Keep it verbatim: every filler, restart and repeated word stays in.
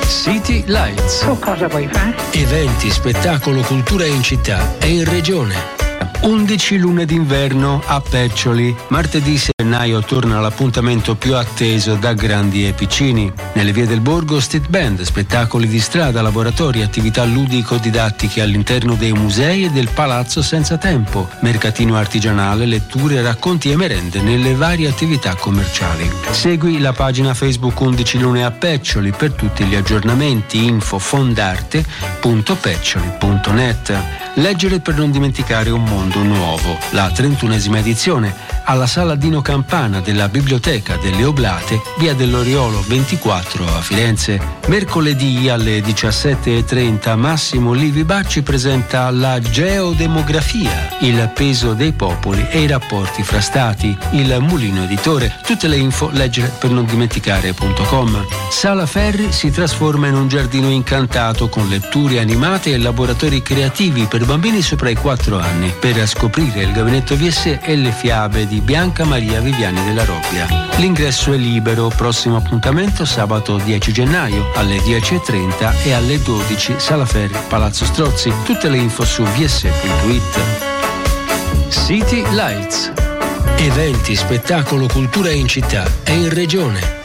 City Lights. Tu cosa vuoi fare? Eventi, spettacolo, cultura in città e in regione. undici lune d'inverno a Peccioli. Martedì sei gennaio torna l'appuntamento più atteso da grandi e piccini. Nelle vie del borgo street band, spettacoli di strada, laboratori, attività ludico-didattiche all'interno dei musei e del Palazzo Senza Tempo, mercatino artigianale, letture, racconti e merende nelle varie attività commerciali. Segui la pagina Facebook undici lune a Peccioli per tutti gli aggiornamenti. Info fondarte punto peccioli punto net. Leggere per non dimenticare un mondo nuovo, la trentunesima edizione, alla Sala Dino Campana della Biblioteca delle Oblate, via dell'Oriolo ventiquattro a Firenze. Mercoledì alle diciassette e trenta Massimo Livi Bacci presenta la geodemografia, il peso dei popoli e i rapporti fra stati, il Mulino Editore. Tutte le info leggere per non dimenticare punto com. Sala Ferri si trasforma in un giardino incantato con letture animate e laboratori creativi per bambini sopra i quattro anni, per scoprire il gabinetto V S e le fiabe di Bianca Maria Viviani della Robbia. L'ingresso è libero. Prossimo appuntamento sabato dieci gennaio alle dieci e trenta e alle dodici, Sala Ferri, Palazzo Strozzi. Tutte le info su v s punto i t. City Lights. Eventi, spettacolo, cultura in città e in regione.